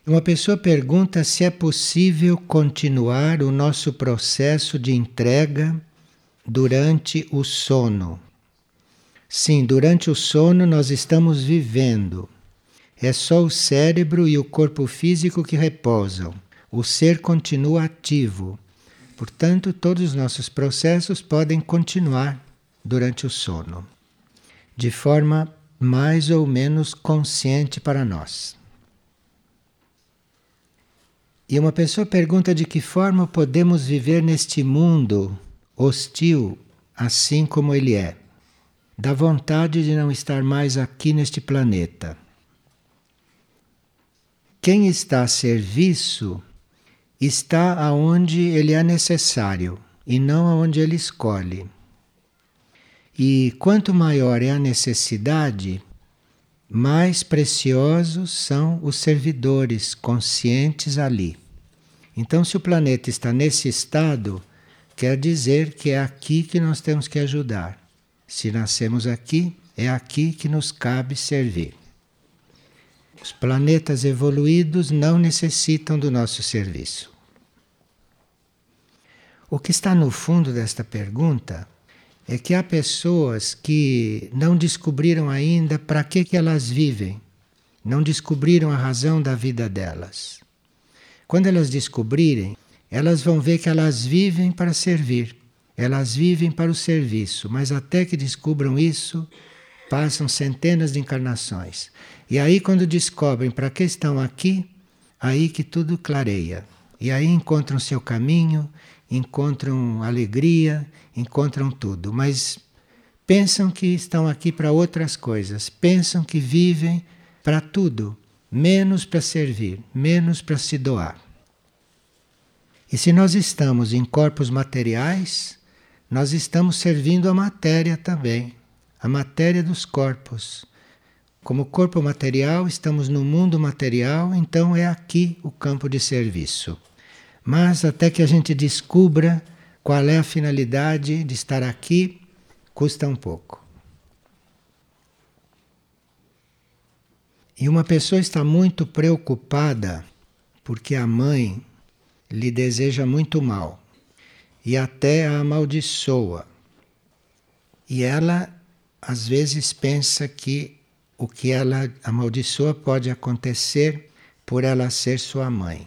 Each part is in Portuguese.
Uma pessoa pergunta se é possível continuar o nosso processo de entrega durante o sono. Sim, durante o sono nós estamos vivendo. É só o cérebro e o corpo físico que repousam. O ser continua ativo. Portanto, todos os nossos processos podem continuar durante o sono, de forma mais ou menos consciente para nós. E uma pessoa pergunta de que forma podemos viver neste mundo hostil, assim como ele é. Dá vontade de não estar mais aqui neste planeta. Quem está a serviço está aonde ele é necessário e não aonde ele escolhe. E quanto maior é a necessidade, mais preciosos são os servidores conscientes ali. Então, se o planeta está nesse estado, quer dizer que é aqui que nós temos que ajudar. Se nascemos aqui, é aqui que nos cabe servir. Os planetas evoluídos não necessitam do nosso serviço. O que está no fundo desta pergunta é que há pessoas que não descobriram ainda para que elas vivem, não descobriram a razão da vida delas. Quando elas descobrirem, elas vão ver que elas vivem para servir, elas vivem para o serviço, mas até que descubram isso, passam centenas de encarnações. E aí, quando descobrem para que estão aqui, aí que tudo clareia. E aí encontram seu caminho, encontram alegria, encontram tudo. Mas pensam que estão aqui para outras coisas, pensam que vivem para tudo, menos para servir, menos para se doar. E se nós estamos em corpos materiais, nós estamos servindo a matéria também, a matéria dos corpos. Como corpo material, estamos no mundo material, então é aqui o campo de serviço. Mas até que a gente descubra qual é a finalidade de estar aqui, custa um pouco. E uma pessoa está muito preocupada porque a mãe lhe deseja muito mal e até a amaldiçoa. E ela, às vezes, pensa que o que ela amaldiçoa pode acontecer por ela ser sua mãe.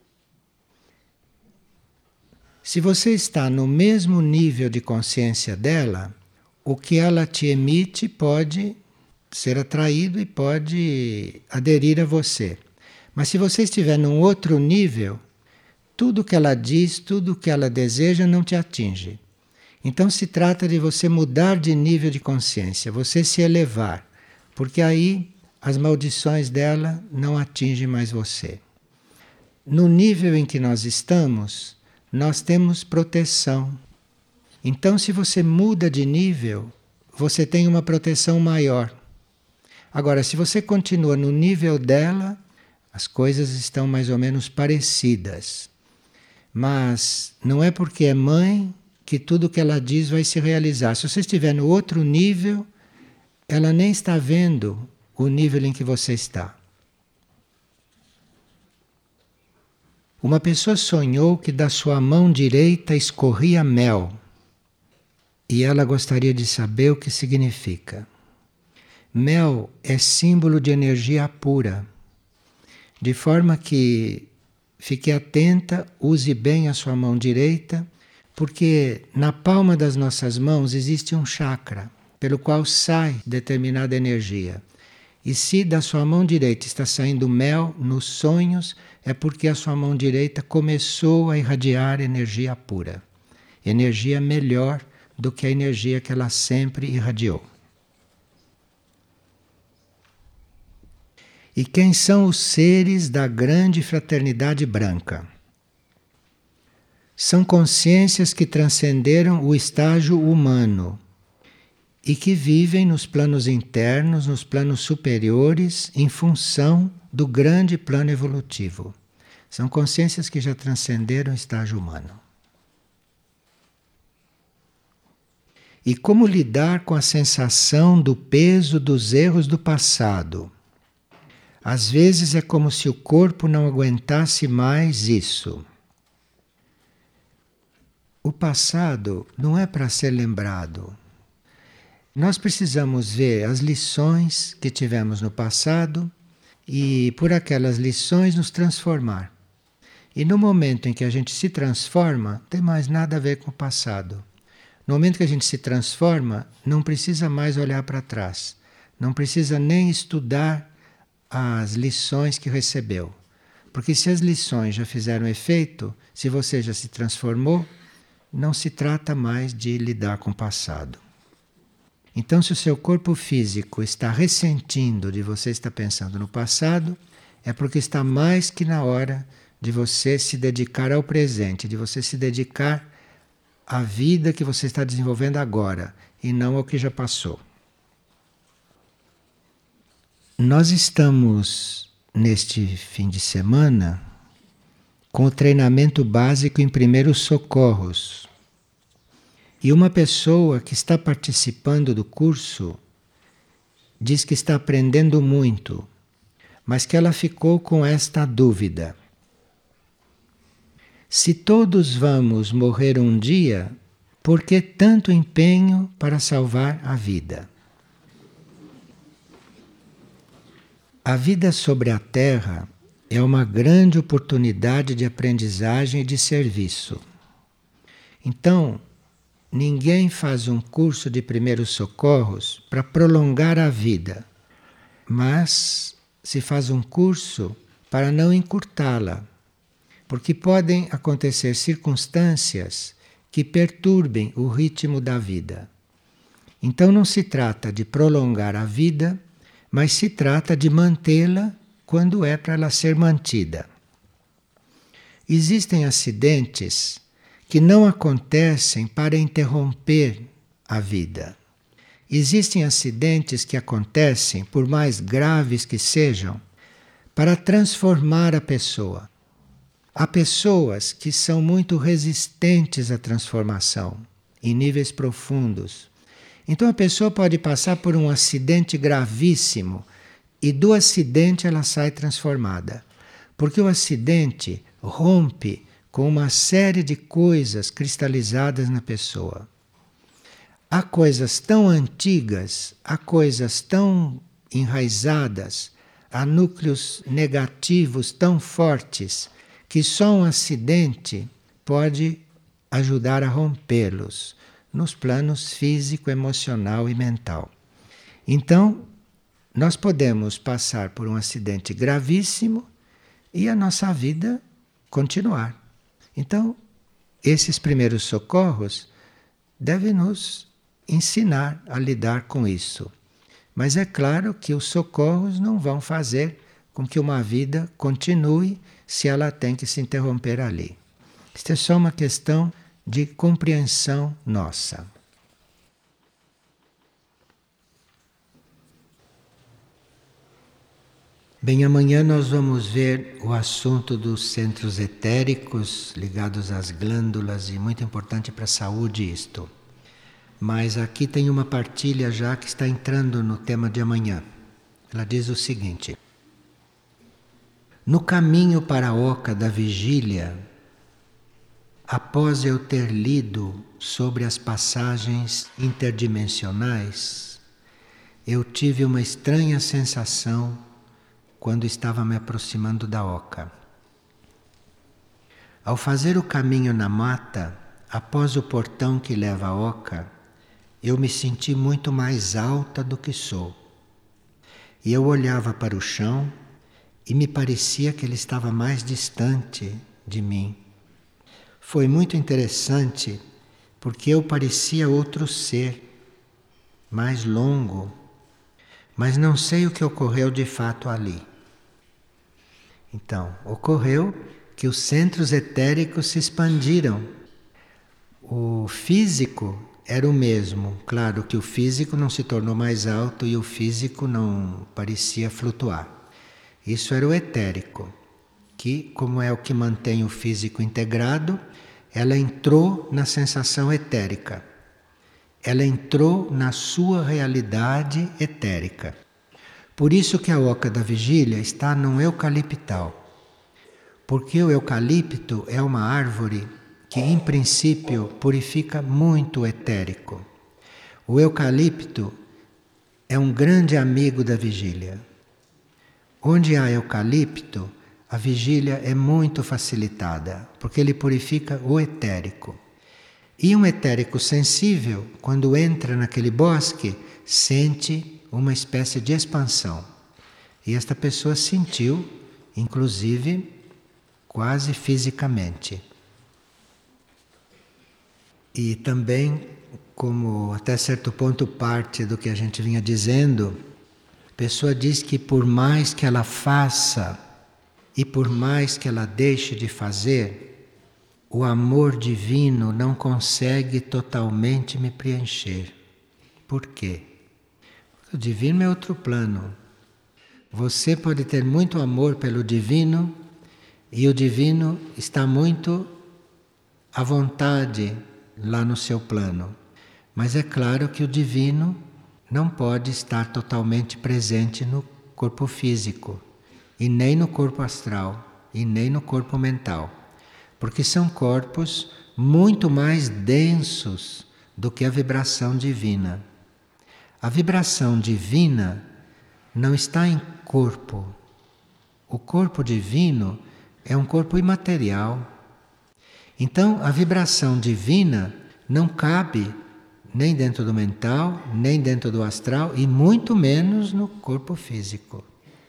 Se você está no mesmo nível de consciência dela, o que ela te emite pode ser atraído e pode aderir a você. Mas se você estiver num outro nível, tudo que ela diz, tudo que ela deseja não te atinge. Então se trata de você mudar de nível de consciência, você se elevar, porque aí as maldições dela não atingem mais você. No nível em que nós estamos, nós temos proteção. Então, se você muda de nível, você tem uma proteção maior. Agora, se você continua no nível dela, as coisas estão mais ou menos parecidas. Mas não é porque é mãe que tudo que ela diz vai se realizar. Se você estiver no outro nível, ela nem está vendo o nível em que você está. Uma pessoa sonhou que da sua mão direita escorria mel. E ela gostaria de saber o que significa. Mel é símbolo de energia pura. De forma que fique atenta, use bem a sua mão direita, porque na palma das nossas mãos existe um chakra, pelo qual sai determinada energia. E se da sua mão direita está saindo mel nos sonhos, é porque a sua mão direita começou a irradiar energia pura. Energia melhor do que a energia que ela sempre irradiou. E quem são os seres da grande fraternidade branca? São consciências que transcenderam o estágio humano e que vivem nos planos internos, nos planos superiores, em função do grande plano evolutivo. São consciências que já transcenderam o estágio humano. E como lidar com a sensação do peso dos erros do passado? Às vezes é como se o corpo não aguentasse mais isso. O passado não é para ser lembrado. Nós precisamos ver as lições que tivemos no passado e, por aquelas lições, nos transformar. E no momento em que a gente se transforma, não tem mais nada a ver com o passado. No momento que a gente se transforma, não precisa mais olhar para trás. Não precisa nem estudar as lições que recebeu. Porque se as lições já fizeram efeito, se você já se transformou, não se trata mais de lidar com o passado. Então, se o seu corpo físico está ressentindo de você estar pensando no passado, é porque está mais que na hora de você se dedicar ao presente, de você se dedicar à vida que você está desenvolvendo agora e não ao que já passou. Nós estamos, neste fim de semana, com o treinamento básico em primeiros socorros. E uma pessoa que está participando do curso diz que está aprendendo muito, mas que ela ficou com esta dúvida. Se todos vamos morrer um dia, por que tanto empenho para salvar a vida? A vida sobre a Terra é uma grande oportunidade de aprendizagem e de serviço. Então, ninguém faz um curso de primeiros socorros para prolongar a vida, mas se faz um curso para não encurtá-la, porque podem acontecer circunstâncias que perturbem o ritmo da vida. Então não se trata de prolongar a vida, mas se trata de mantê-la quando é para ela ser mantida. Existem acidentes que não acontecem para interromper a vida. Existem acidentes que acontecem, por mais graves que sejam, para transformar a pessoa. Há pessoas que são muito resistentes à transformação, em níveis profundos. Então a pessoa pode passar por um acidente gravíssimo e do acidente ela sai transformada. Porque o acidente rompe com uma série de coisas cristalizadas na pessoa. Há coisas tão antigas, há coisas tão enraizadas, há núcleos negativos tão fortes que só um acidente pode ajudar a rompê-los nos planos físico, emocional e mental. Então, nós podemos passar por um acidente gravíssimo e a nossa vida continuar. Então, esses primeiros socorros devem nos ensinar a lidar com isso. Mas é claro que os socorros não vão fazer com que uma vida continue se ela tem que se interromper ali. Isto é só uma questão de compreensão nossa. Bem, amanhã nós vamos ver o assunto dos centros etéricos ligados às glândulas e muito importante para a saúde isto. Mas aqui tem uma partilha já que está entrando no tema de amanhã. Ela diz o seguinte: no caminho para a oca da vigília, após eu ter lido sobre as passagens interdimensionais, eu tive uma estranha sensação quando estava me aproximando da oca. Ao fazer o caminho na mata, após o portão que leva à oca, eu me senti muito mais alta do que sou. E eu olhava para o chão e me parecia que ele estava mais distante de mim. Foi muito interessante porque eu parecia outro ser, mais longo, mas não sei o que ocorreu de fato ali. Então, ocorreu que os centros etéricos se expandiram. O físico era o mesmo. Claro que o físico não se tornou mais alto e o físico não parecia flutuar. Isso era o etérico, que, como é o que mantém o físico integrado, ela entrou na sensação etérica. Ela entrou na sua realidade etérica. Por isso que a oca da vigília está num eucaliptal. Porque o eucalipto é uma árvore que, em princípio, purifica muito o etérico. O eucalipto é um grande amigo da vigília. Onde há eucalipto, a vigília é muito facilitada, porque ele purifica o etérico. E um etérico sensível, quando entra naquele bosque, sente uma espécie de expansão. E esta pessoa sentiu, inclusive, quase fisicamente. E também, como até certo ponto parte do que a gente vinha dizendo, a pessoa diz que por mais que ela faça e por mais que ela deixe de fazer, o amor divino não consegue totalmente me preencher. Por quê? Porque o divino é outro plano. Você pode ter muito amor pelo divino e o divino está muito à vontade lá no seu plano. Mas é claro que o divino não pode estar totalmente presente no corpo físico, e nem no corpo astral, e nem no corpo mental. Porque são corpos muito mais densos do que a vibração divina. A vibração divina não está em corpo. O corpo divino é um corpo imaterial. Então, a vibração divina não cabe nem dentro do mental, nem dentro do astral, e muito menos no corpo físico.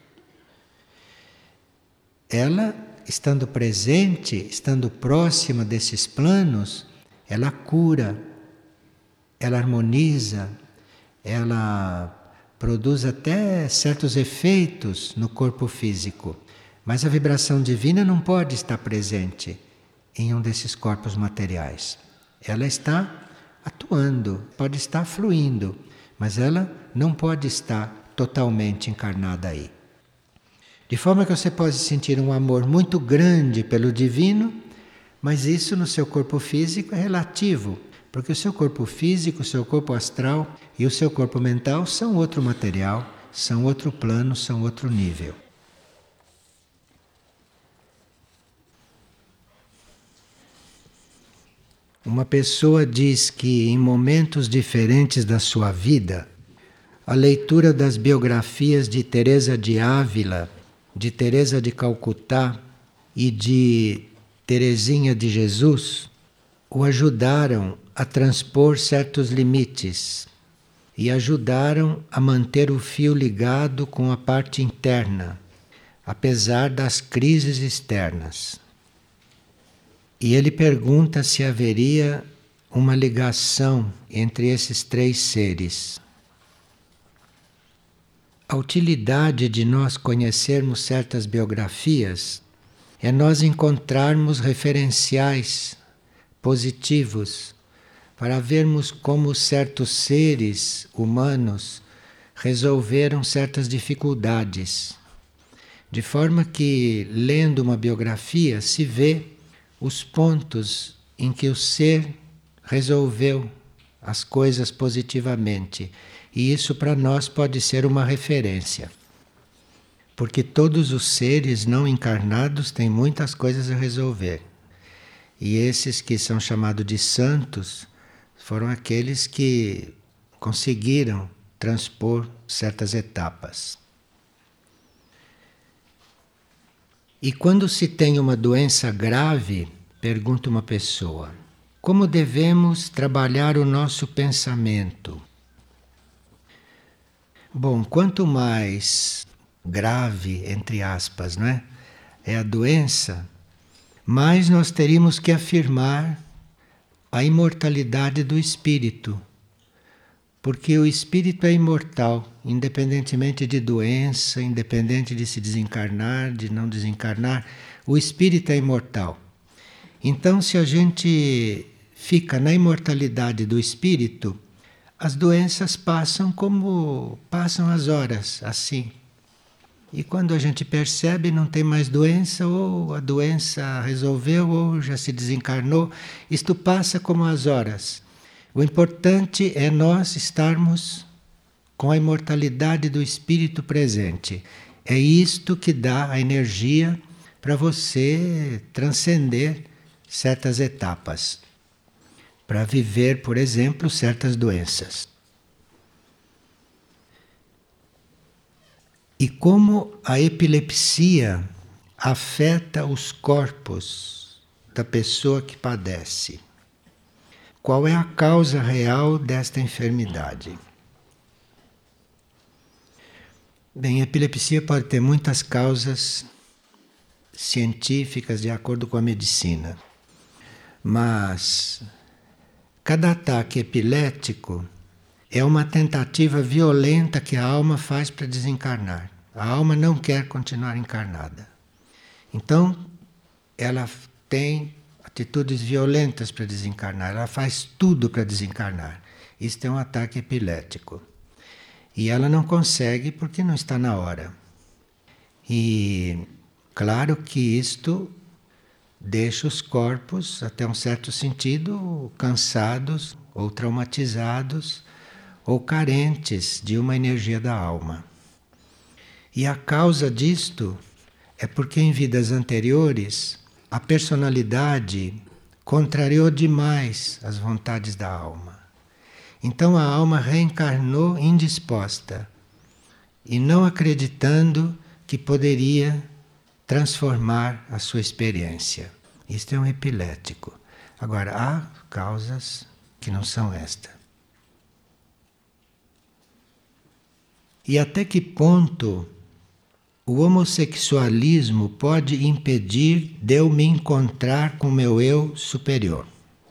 Ela, estando presente, estando próxima desses planos, ela cura, ela harmoniza, ela produz até certos efeitos no corpo físico. Mas a vibração divina não pode estar presente em um desses corpos materiais. Ela está atuando, pode estar fluindo, mas ela não pode estar totalmente encarnada aí. De forma que você pode sentir um amor muito grande pelo divino, mas isso no seu corpo físico é relativo, porque o seu corpo físico, o seu corpo astral e o seu corpo mental são outro material, são outro plano, são outro nível. Uma pessoa diz que em momentos diferentes da sua vida, a leitura das biografias de Teresa de Ávila, de Teresa de Calcutá e de Teresinha de Jesus o ajudaram a transpor certos limites e ajudaram a manter o fio ligado com a parte interna, apesar das crises externas. E ele pergunta se haveria uma ligação entre esses três seres. A utilidade de nós conhecermos certas biografias é nós encontrarmos referenciais positivos para vermos como certos seres humanos resolveram certas dificuldades. De forma que, lendo uma biografia, se vê os pontos em que o ser resolveu as coisas positivamente. E isso para nós pode ser uma referência. Porque todos os seres não encarnados têm muitas coisas a resolver. E esses que são chamados de santos foram aqueles que conseguiram transpor certas etapas. E quando se tem uma doença grave, pergunta uma pessoa, como devemos trabalhar o nosso pensamento? Bom, quanto mais grave, entre aspas, não é a doença, mais nós teríamos que afirmar a imortalidade do espírito. Porque o espírito é imortal, independentemente de doença, independente de se desencarnar, de não desencarnar, o espírito é imortal. Então, se a gente fica na imortalidade do espírito, as doenças passam como passam as horas, assim. E quando a gente percebe, não tem mais doença, ou a doença resolveu, ou já se desencarnou, isto passa como as horas. O importante é nós estarmos com a imortalidade do espírito presente. É isto que dá a energia para você transcender certas etapas, para viver, por exemplo, certas doenças. E como a epilepsia afeta os corpos da pessoa que padece? Qual é a causa real desta enfermidade? Bem, a epilepsia pode ter muitas causas científicas de acordo com a medicina, mas cada ataque epilético é uma tentativa violenta que a alma faz para desencarnar. A alma não quer continuar encarnada. Então, ela tem atitudes violentas para desencarnar, ela faz tudo para desencarnar. Isto é um ataque epilético. E ela não consegue porque não está na hora. E claro que isto deixa os corpos, até um certo sentido, cansados ou traumatizados ou carentes de uma energia da alma. E a causa disto é porque em vidas anteriores a personalidade contrariou demais as vontades da alma. Então a alma reencarnou indisposta e não acreditando que poderia transformar a sua experiência. Isto é um epilético. Agora, há causas que não são esta. E até que ponto o homossexualismo pode impedir de eu me encontrar com o meu eu superior?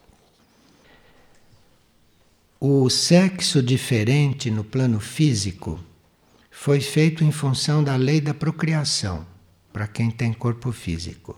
O sexo diferente no plano físico foi feito em função da lei da procriação, para quem tem corpo físico.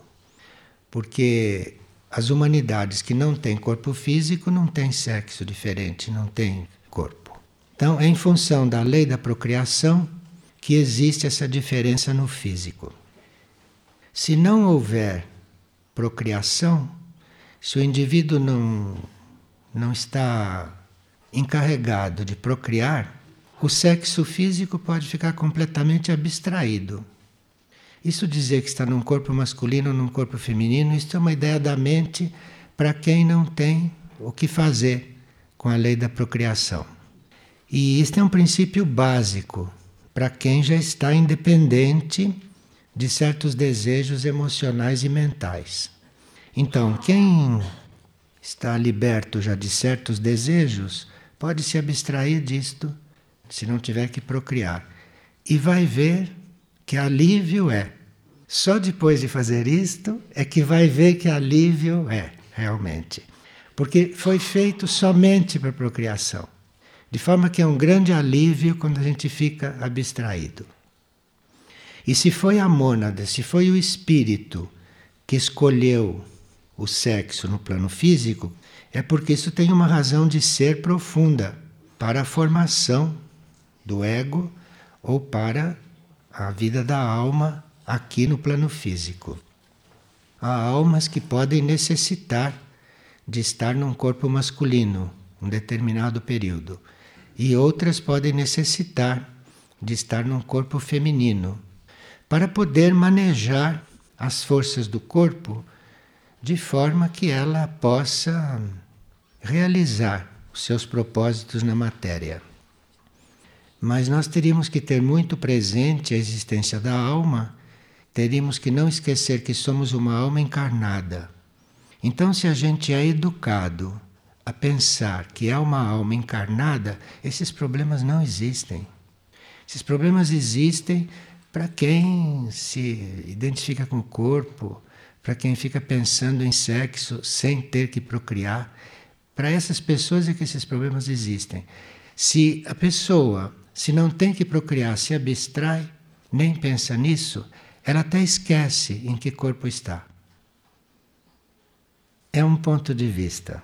Porque as humanidades que não têm corpo físico não têm sexo diferente, não têm corpo. Então, é em função da lei da procriação que existe essa diferença no físico. Se não houver procriação, se o indivíduo não está encarregado de procriar, o sexo físico pode ficar completamente abstraído. Isso dizer que está num corpo masculino ou num corpo feminino, isso é uma ideia da mente para quem não tem o que fazer com a lei da procriação. E este é um princípio básico para quem já está independente de certos desejos emocionais e mentais. Então, quem está liberto já de certos desejos pode se abstrair disto, se não tiver que procriar. E vai ver que alívio é. Só depois de fazer isto é que vai ver que alívio é, realmente. Porque foi feito somente para procriação. De forma que é um grande alívio quando a gente fica abstraído. E se foi a mônada, se foi o espírito que escolheu o sexo no plano físico, é porque isso tem uma razão de ser profunda para a formação do ego ou para a vida da alma aqui no plano físico. Há almas que podem necessitar de estar num corpo masculino um determinado período. E outras podem necessitar de estar num corpo feminino, para poder manejar as forças do corpo de forma que ela possa realizar os seus propósitos na matéria. Mas nós teríamos que ter muito presente a existência da alma, teríamos que não esquecer que somos uma alma encarnada. Então, se a gente é educado a pensar que é uma alma encarnada, esses problemas não existem. Esses problemas existem para quem se identifica com o corpo, para quem fica pensando em sexo sem ter que procriar. Para essas pessoas é que esses problemas existem. Se a pessoa, se não tem que procriar, se abstrai, nem pensa nisso, ela até esquece em que corpo está. É um ponto de vista.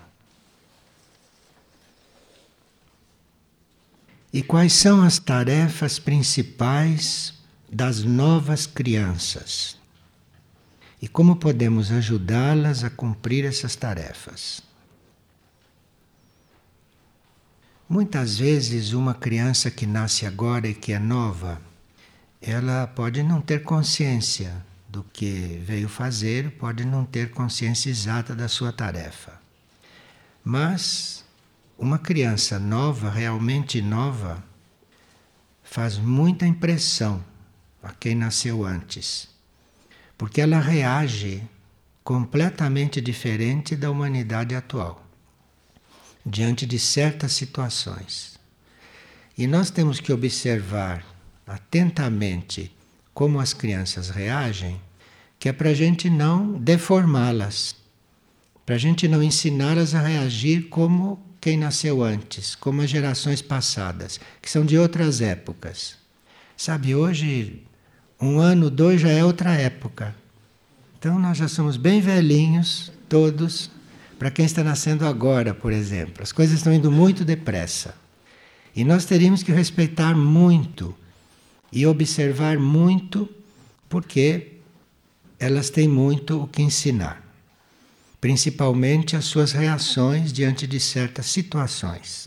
E quais são as tarefas principais das novas crianças? E como podemos ajudá-las a cumprir essas tarefas? Muitas vezes uma criança que nasce agora e que é nova, ela pode não ter consciência do que veio fazer, pode não ter consciência exata da sua tarefa. Mas uma criança nova, realmente nova, faz muita impressão a quem nasceu antes, porque ela reage completamente diferente da humanidade atual, diante de certas situações. E nós temos que observar atentamente como as crianças reagem, que é para a gente não deformá-las, para a gente não ensiná-las a reagir como quem nasceu antes, como as gerações passadas, que são de outras épocas. Sabe, hoje, 1 ano, 2 já é outra época. Então nós já somos bem velhinhos, todos, para quem está nascendo agora, por exemplo. As coisas estão indo muito depressa. E nós teríamos que respeitar muito e observar muito, porque elas têm muito o que ensinar. Principalmente as suas reações diante de certas situações.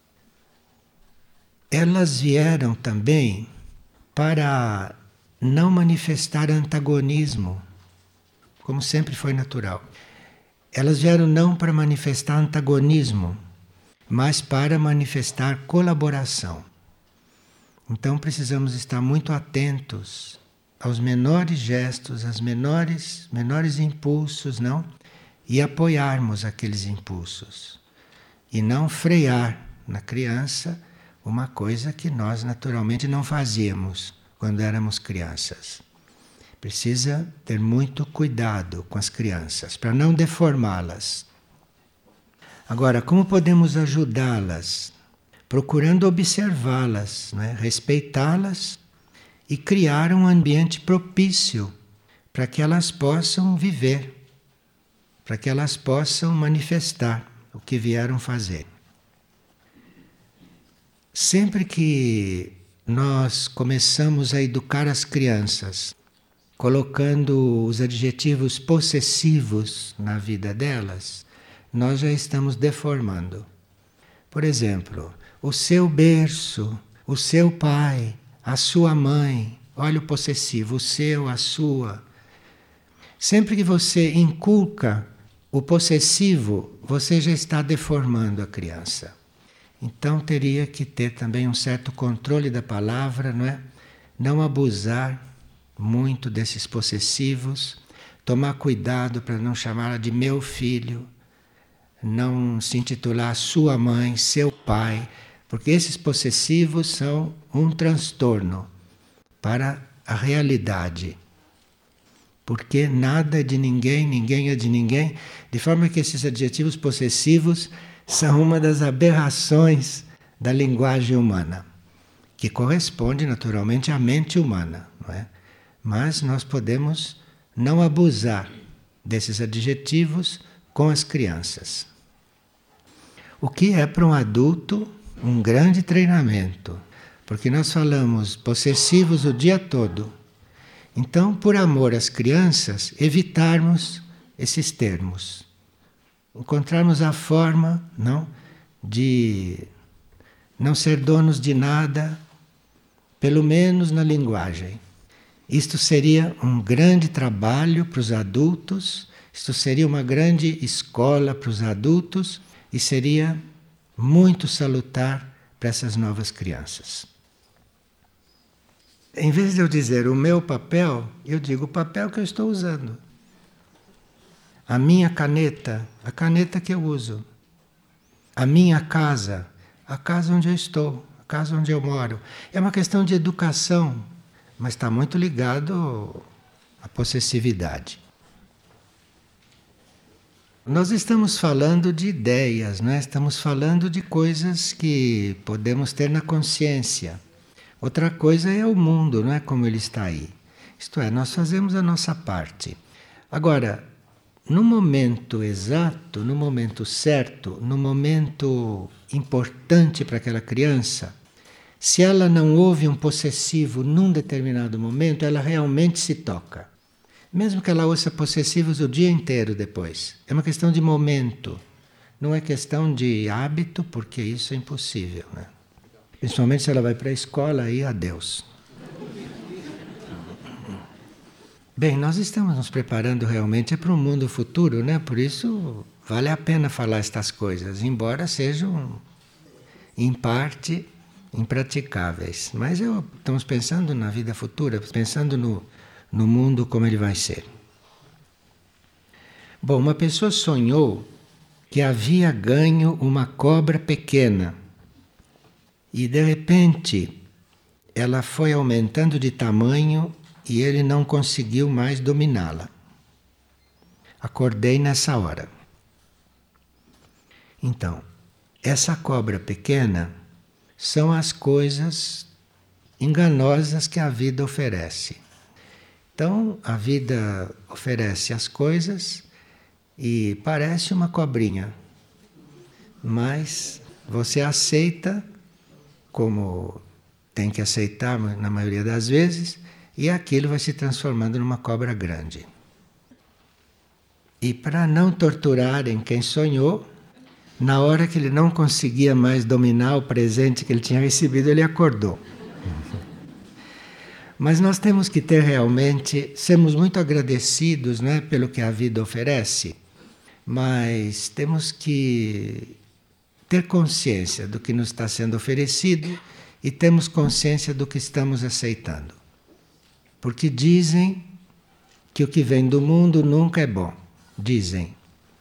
Elas vieram também para não manifestar antagonismo, como sempre foi natural. Elas vieram não para manifestar antagonismo, mas para manifestar colaboração. Então precisamos estar muito atentos aos menores gestos, aos menores impulsos, não? E apoiarmos aqueles impulsos. E não frear na criança uma coisa que nós naturalmente não fazíamos quando éramos crianças. Precisa ter muito cuidado com as crianças, para não deformá-las. Agora, como podemos ajudá-las? Procurando observá-las, né? Respeitá-las e criar um ambiente propício para que elas possam viver, para que elas possam manifestar o que vieram fazer. Sempre que nós começamos a educar as crianças, colocando os adjetivos possessivos na vida delas, nós já estamos deformando. Por exemplo, o seu berço, o seu pai, a sua mãe, olha o possessivo, o seu, a sua. Sempre que você inculca o possessivo, você já está deformando a criança. Então teria que ter também um certo controle da palavra, não é? Não abusar muito desses possessivos, tomar cuidado para não chamá-la de meu filho, não se intitular sua mãe, seu pai, porque esses possessivos são um transtorno para a realidade. Porque nada é de ninguém, ninguém é de ninguém, de forma que esses adjetivos possessivos são uma das aberrações da linguagem humana, que corresponde naturalmente à mente humana, não é? Mas nós podemos não abusar desses adjetivos com as crianças. O que é para um adulto um grande treinamento, porque nós falamos possessivos o dia todo. Então, por amor às crianças, evitarmos esses termos. Encontrarmos a forma, não, de não ser donos de nada, pelo menos na linguagem. Isto seria um grande trabalho para os adultos, isto seria uma grande escola para os adultos e seria muito salutar para essas novas crianças. Em vez de eu dizer o meu papel, eu digo o papel que eu estou usando. A minha caneta, a caneta que eu uso. A minha casa, a casa onde eu estou, a casa onde eu moro. É uma questão de educação, mas está muito ligado à possessividade. Nós estamos falando de ideias, né? Estamos falando de coisas que podemos ter na consciência. Outra coisa é o mundo, não é como ele está aí. Isto é, nós fazemos a nossa parte. Agora, no momento exato, no momento certo, no momento importante para aquela criança, se ela não ouve um possessivo num determinado momento, ela realmente se toca. Mesmo que ela ouça possessivos o dia inteiro depois. É uma questão de momento. Não é questão de hábito, porque isso é impossível, né? Principalmente se ela vai para a escola, aí adeus. Bem, nós estamos nos preparando realmente para um mundo futuro, né? Por isso vale a pena falar estas coisas, embora sejam, em parte, impraticáveis. Mas estamos pensando na vida futura, pensando no mundo como ele vai ser. Bom, uma pessoa sonhou que havia ganho uma cobra pequena e de repente ela foi aumentando de tamanho e ele não conseguiu mais dominá-la. Acordei nessa hora. Então, essa cobra pequena são as coisas enganosas que a vida oferece. Então, a vida oferece as coisas e parece uma cobrinha, mas você aceita como tem que aceitar na maioria das vezes, e aquilo vai se transformando numa cobra grande. E para não torturarem quem sonhou, na hora que ele não conseguia mais dominar o presente que ele tinha recebido, ele acordou. Mas nós temos que ter realmente, sermos muito agradecidos, né, pelo que a vida oferece, mas temos que ter consciência do que nos está sendo oferecido e temos consciência do que estamos aceitando. Porque dizem que o que vem do mundo nunca é bom. Dizem.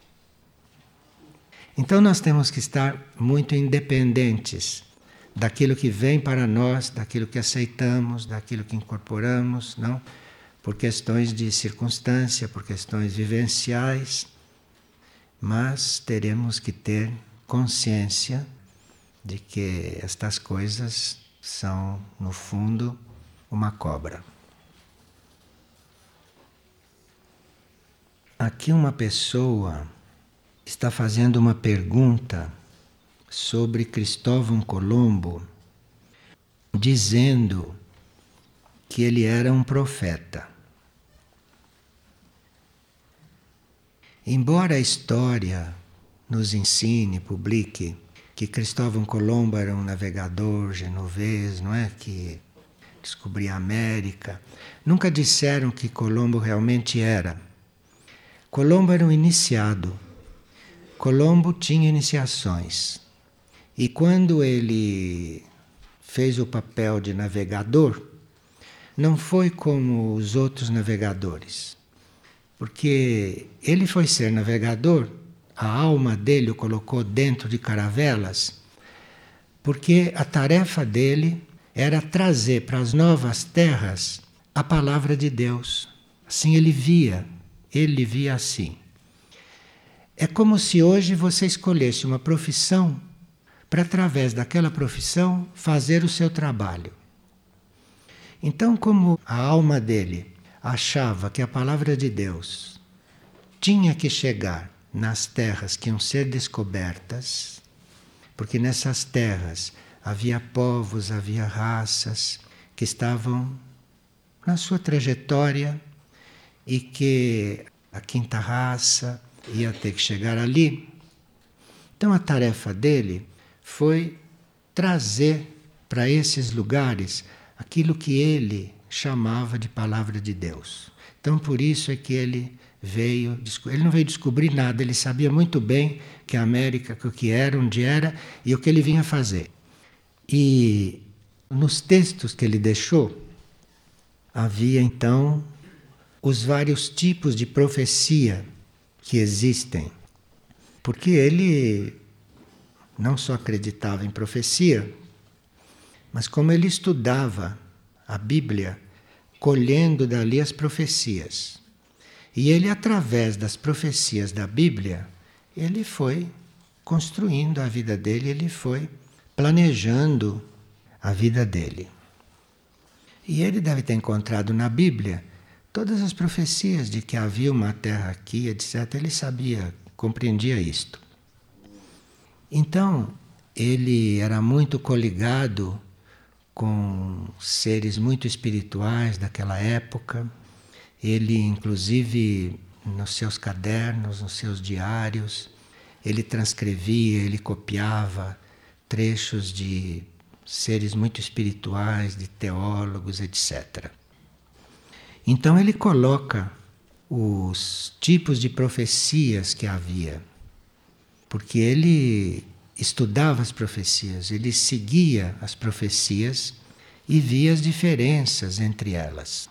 Então nós temos que estar muito independentes daquilo que vem para nós, daquilo que aceitamos, daquilo que incorporamos, não? Por questões de circunstância, por questões vivenciais, mas teremos que ter consciência de que estas coisas são, no fundo, uma cobra. Aqui uma pessoa está fazendo uma pergunta sobre Cristóvão Colombo, dizendo que ele era um profeta. Embora a história nos ensine, publique, que Cristóvão Colombo era um navegador genovês, não é? Que descobria a América, nunca disseram que Colombo realmente era. Colombo era um iniciado. Colombo tinha iniciações. E quando ele fez o papel de navegador, não foi como os outros navegadores. Porque ele foi ser navegador, a alma dele o colocou dentro de caravelas, porque a tarefa dele era trazer para as novas terras a palavra de Deus. Assim ele via assim. É como se hoje você escolhesse uma profissão para, através daquela profissão, fazer o seu trabalho. Então, como a alma dele achava que a palavra de Deus tinha que chegar nas terras que iam ser descobertas, porque nessas terras havia povos, havia raças que estavam na sua trajetória e que a quinta raça ia ter que chegar ali. Então a tarefa dele foi trazer para esses lugares aquilo que ele chamava de palavra de Deus. Então por isso é que ele não veio descobrir nada, ele sabia muito bem que a América, o que era, onde era e o que ele vinha fazer. E nos textos que ele deixou, havia então os vários tipos de profecia que existem. Porque ele não só acreditava em profecia, mas como ele estudava a Bíblia, colhendo dali as profecias. E ele, através das profecias da Bíblia, ele foi construindo a vida dele, ele foi planejando a vida dele. E ele deve ter encontrado na Bíblia todas as profecias de que havia uma terra aqui, etc. Ele sabia, compreendia isto. Então, ele era muito coligado com seres muito espirituais daquela época. Ele, inclusive, nos seus cadernos, nos seus diários, ele transcrevia, ele copiava trechos de seres muito espirituais, de teólogos, etc. Então ele coloca os tipos de profecias que havia, porque ele estudava as profecias, ele seguia as profecias e via as diferenças entre elas.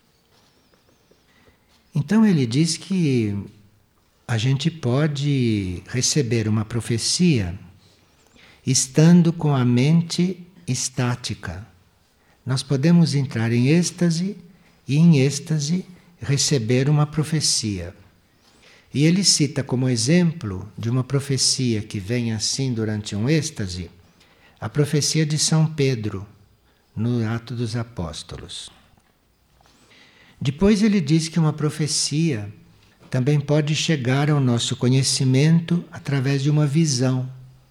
Então ele diz que a gente pode receber uma profecia estando com a mente estática. Nós podemos entrar em êxtase e em êxtase receber uma profecia. E ele cita como exemplo de uma profecia que vem assim durante um êxtase, a profecia de São Pedro, no Atos dos Apóstolos. Depois ele diz que uma profecia também pode chegar ao nosso conhecimento através de uma visão.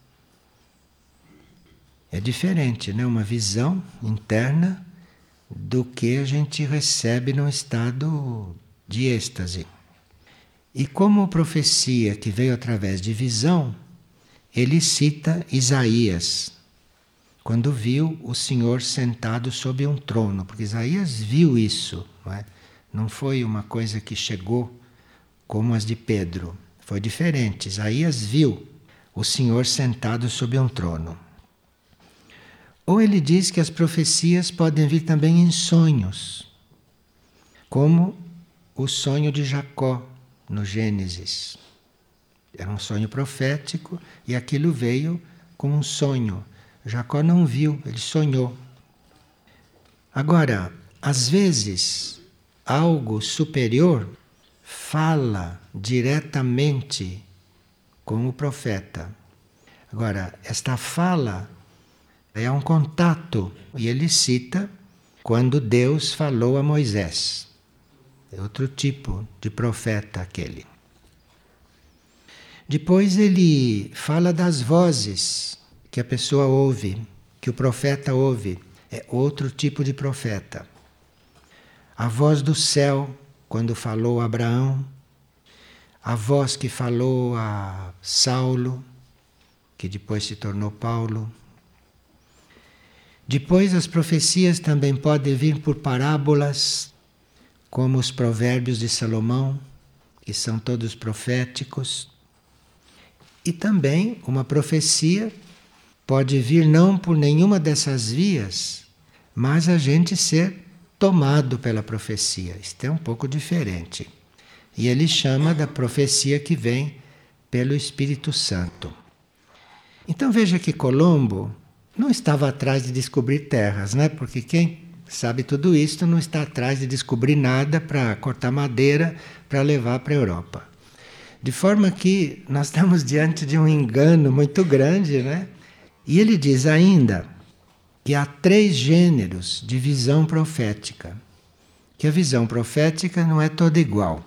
É diferente, né? Uma visão interna do que a gente recebe num estado de êxtase. E como profecia que veio através de visão, ele cita Isaías, quando viu o Senhor sentado sobre um trono, porque Isaías viu isso, não é? Não foi uma coisa que chegou como as de Pedro, foi diferente. Isaías viu o Senhor sentado sobre um trono. Ou ele diz que as profecias podem vir também em sonhos, como o sonho de Jacó no Gênesis. Era um sonho profético e aquilo veio como um sonho. Jacó não viu, ele sonhou. Agora, às vezes, algo superior fala diretamente com o profeta. Agora, esta fala é um contato, e ele cita quando Deus falou a Moisés. É outro tipo de profeta aquele. Depois ele fala das vozes que a pessoa ouve, que o profeta ouve. É outro tipo de profeta. A voz do céu, quando falou a Abraão. A voz que falou a Saulo, que depois se tornou Paulo. Depois as profecias também podem vir por parábolas, como os provérbios de Salomão, que são todos proféticos. E também uma profecia pode vir não por nenhuma dessas vias, mas a gente ser tomado pela profecia. Isto é um pouco diferente. E ele chama da profecia que vem pelo Espírito Santo. Então veja que Colombo não estava atrás de descobrir terras, né? Porque quem sabe tudo isso não está atrás de descobrir nada para cortar madeira para levar para a Europa. De forma que nós estamos diante de um engano muito grande, né? E ele diz ainda que há 3 gêneros de visão profética. Que a visão profética não é toda igual.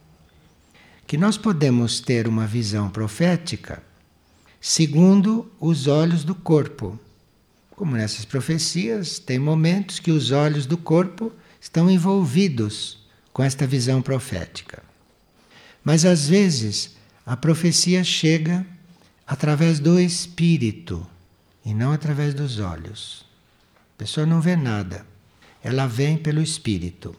Que nós podemos ter uma visão profética segundo os olhos do corpo. Como nessas profecias, tem momentos que os olhos do corpo estão envolvidos com esta visão profética. Mas às vezes a profecia chega através do espírito e não através dos olhos. A pessoa não vê nada, ela vem pelo espírito.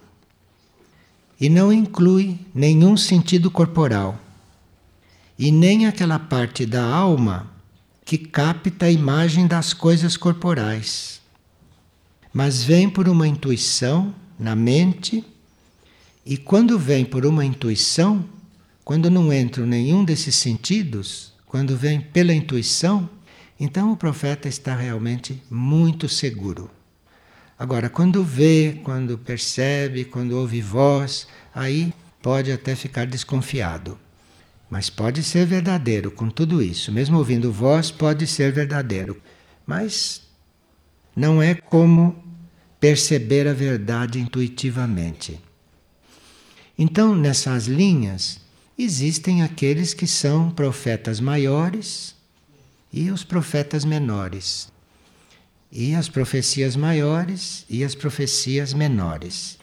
E não inclui nenhum sentido corporal e nem aquela parte da alma que capta a imagem das coisas corporais, mas vem por uma intuição na mente, e quando vem por uma intuição, quando não entra nenhum desses sentidos, quando vem pela intuição, então o profeta está realmente muito seguro. Agora, quando vê, quando percebe, quando ouve voz, aí pode até ficar desconfiado. Mas pode ser verdadeiro com tudo isso. Mesmo ouvindo voz, pode ser verdadeiro. Mas não é como perceber a verdade intuitivamente. Então, nessas linhas, existem aqueles que são profetas maiores e os profetas menores. E as profecias maiores e as profecias menores.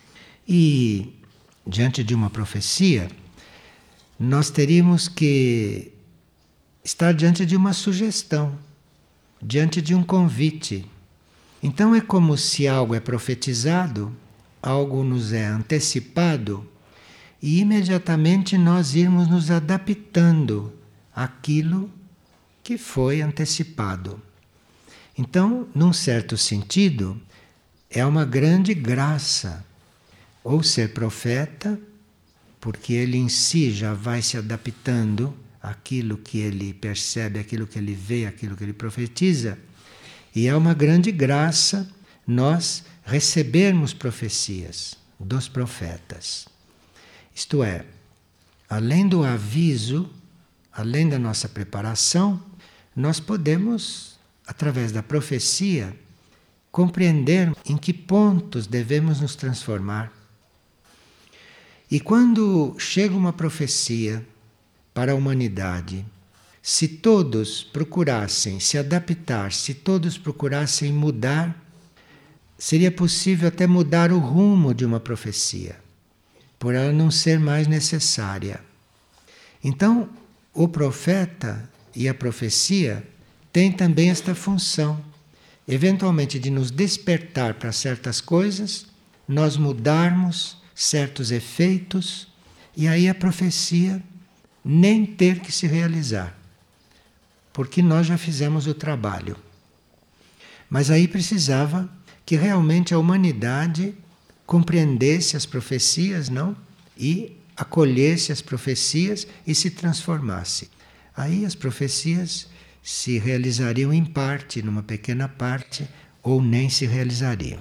E, diante de uma profecia, nós teríamos que está diante de uma sugestão, diante de um convite. Então é como se algo é profetizado, algo nos é antecipado, e imediatamente nós irmos nos adaptando àquilo que foi antecipado. Então, num certo sentido, é uma grande graça ou ser profeta, porque ele em si já vai se adaptando àquilo que ele percebe, àquilo que ele vê, àquilo que ele profetiza, e é uma grande graça nós recebermos profecias dos profetas. Isto é, além do aviso, além da nossa preparação, nós podemos, através da profecia, compreender em que pontos devemos nos transformar. E quando chega uma profecia para a humanidade, se todos procurassem se adaptar, se todos procurassem mudar, seria possível até mudar o rumo de uma profecia, por ela não ser mais necessária. Então, o profeta e a profecia têm também esta função, eventualmente de nos despertar para certas coisas, nós mudarmos certos efeitos e aí a profecia nem ter que se realizar, porque nós já fizemos o trabalho. Mas aí precisava que realmente a humanidade compreendesse as profecias, não? E acolhesse as profecias e se transformasse. Aí as profecias se realizariam em parte, numa pequena parte, ou nem se realizariam.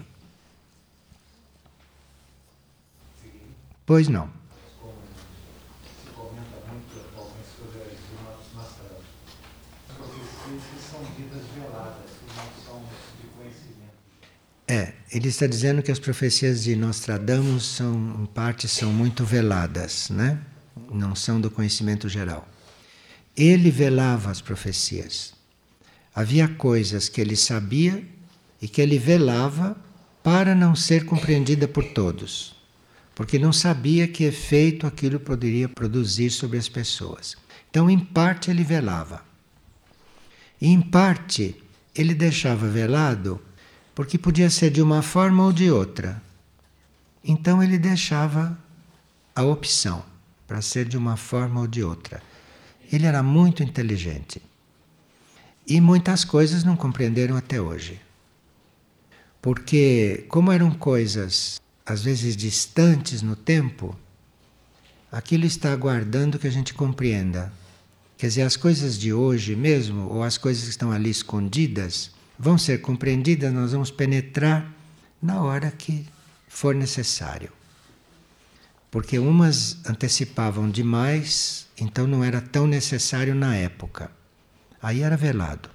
Pois não. Se comenta muito atualmente sobre as nossas profecias que são vidas veladas, que não são de conhecimento. Ele está dizendo que as profecias de Nostradamus são, em parte, são muito veladas, né? Não são do conhecimento geral. Ele velava as profecias. Havia coisas que ele sabia e que ele velava para não ser compreendida por todos, porque não sabia que efeito aquilo poderia produzir sobre as pessoas. Então, em parte, ele velava. E, em parte, ele deixava velado porque podia ser de uma forma ou de outra. Então, ele deixava a opção para ser de uma forma ou de outra. Ele era muito inteligente. E muitas coisas não compreenderam até hoje. Porque, como eram coisas, às vezes, distantes no tempo, aquilo está aguardando que a gente compreenda. Quer dizer, as coisas de hoje mesmo, ou as coisas que estão ali escondidas, vão ser compreendidas, nós vamos penetrar na hora que for necessário. Porque umas antecipavam demais, então não era tão necessário na época. Aí era velado.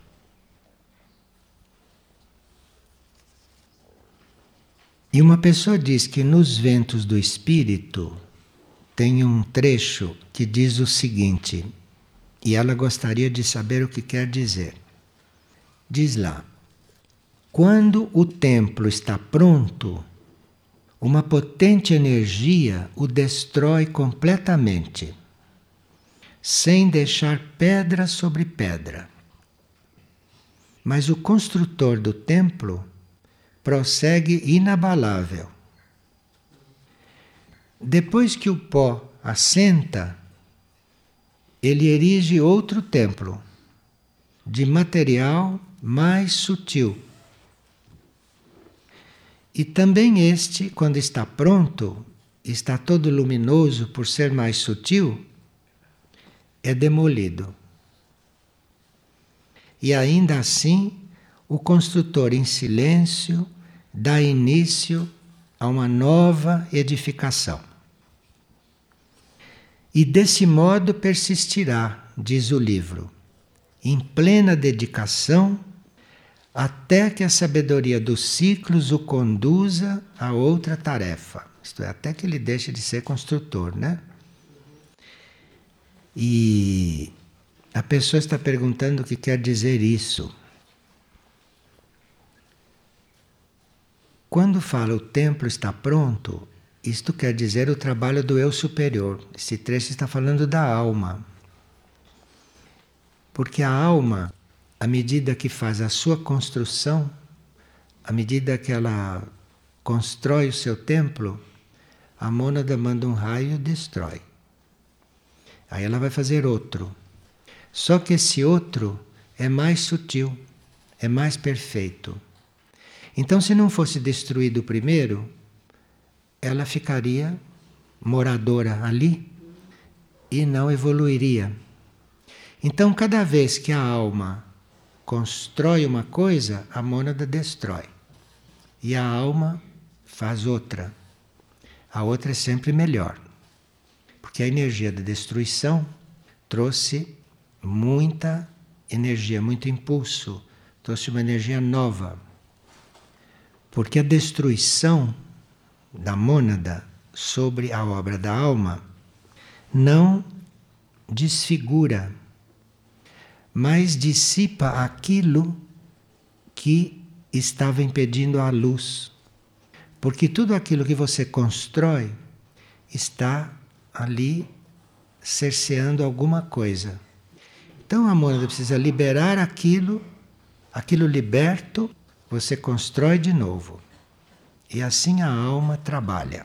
E uma pessoa diz que nos Ventos do Espírito tem um trecho que diz o seguinte, e ela gostaria de saber o que quer dizer. Diz lá: quando o templo está pronto, uma potente energia o destrói completamente, sem deixar pedra sobre pedra. Mas o construtor do templo prossegue inabalável. Depois que o pó assenta, ele erige outro templo, de material mais sutil. E também este, quando está pronto, está todo luminoso por ser mais sutil, é demolido. E ainda assim, o construtor em silêncio dá início a uma nova edificação. E desse modo persistirá, diz o livro, em plena dedicação, até que a sabedoria dos ciclos o conduza a outra tarefa. Isto é, até que ele deixe de ser construtor, né? E a pessoa está perguntando o que quer dizer isso. Quando fala o templo está pronto, isto quer dizer o trabalho do eu superior. Esse trecho está falando da alma. Porque a alma, à medida que faz a sua construção, à medida que ela constrói o seu templo, a mônada manda um raio e destrói. Aí ela vai fazer outro. Só que esse outro é mais sutil, é mais perfeito. Então, se não fosse destruído o primeiro, ela ficaria moradora ali e não evoluiria. Então, cada vez que a alma constrói uma coisa, a mônada destrói. E a alma faz outra. A outra é sempre melhor. Porque a energia da destruição trouxe muita energia, muito impulso, trouxe uma energia nova. Porque a destruição da mônada sobre a obra da alma não desfigura, mas dissipa aquilo que estava impedindo a luz. Porque tudo aquilo que você constrói está ali cerceando alguma coisa. Então a mônada precisa liberar aquilo liberto, você constrói de novo. E assim a alma trabalha.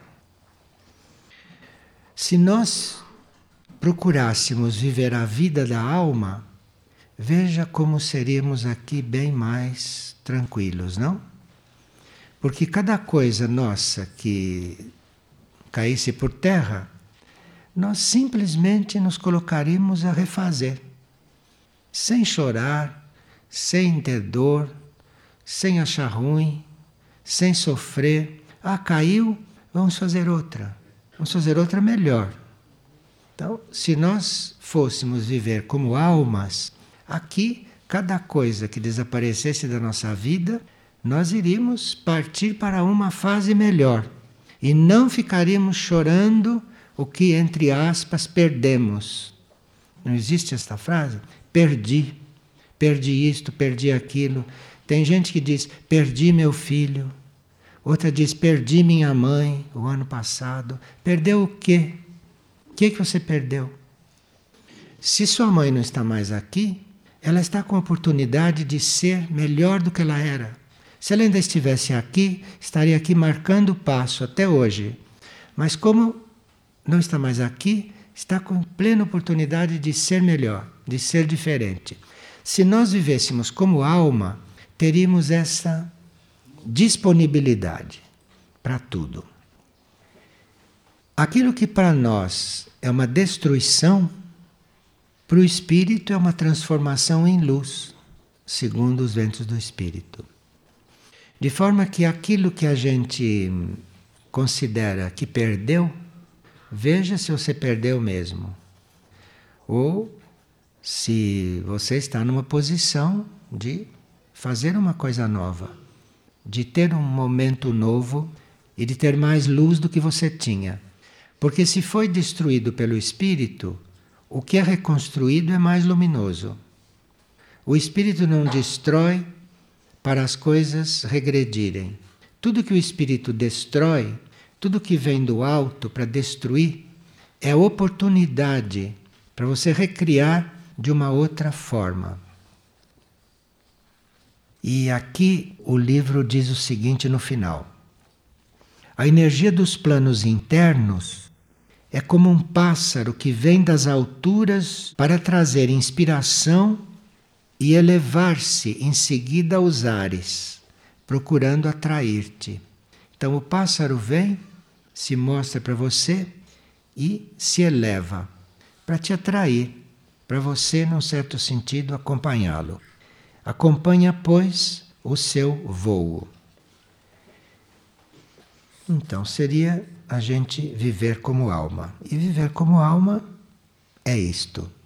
Se nós procurássemos viver a vida da alma, veja como seríamos aqui bem mais tranquilos, não? Porque cada coisa nossa que caísse por terra, nós simplesmente nos colocaríamos a refazer, sem chorar, sem ter dor, sem achar ruim, sem sofrer. Ah, caiu, vamos fazer outra. Vamos fazer outra melhor. Então, se nós fôssemos viver como almas, aqui, cada coisa que desaparecesse da nossa vida, nós iríamos partir para uma fase melhor. E não ficaríamos chorando o que, entre aspas, perdemos. Não existe esta frase? Perdi isto, perdi aquilo. Tem gente que diz, perdi meu filho. Outra diz, perdi minha mãe o ano passado. Perdeu o quê? O que você perdeu? Se sua mãe não está mais aqui, ela está com a oportunidade de ser melhor do que ela era. Se ela ainda estivesse aqui, estaria aqui marcando o passo até hoje. Mas como não está mais aqui, está com plena oportunidade de ser melhor, de ser diferente. Se nós vivêssemos como alma, teríamos essa disponibilidade para tudo. Aquilo que para nós é uma destruição, para o espírito é uma transformação em luz, segundo os ventos do espírito. De forma que aquilo que a gente considera que perdeu, veja se você perdeu mesmo. Ou se você está numa posição de fazer uma coisa nova, de ter um momento novo e de ter mais luz do que você tinha. Porque se foi destruído pelo espírito, o que é reconstruído é mais luminoso. O espírito não destrói para as coisas regredirem. Tudo que o espírito destrói, tudo que vem do alto para destruir, é oportunidade para você recriar de uma outra forma. E aqui o livro diz o seguinte no final. A energia dos planos internos é como um pássaro que vem das alturas para trazer inspiração e elevar-se em seguida aos ares, procurando atrair-te. Então o pássaro vem, se mostra para você e se eleva para te atrair, para você, num certo sentido, acompanhá-lo. Acompanha, pois, o seu voo. Então seria a gente viver como alma. E viver como alma é isto.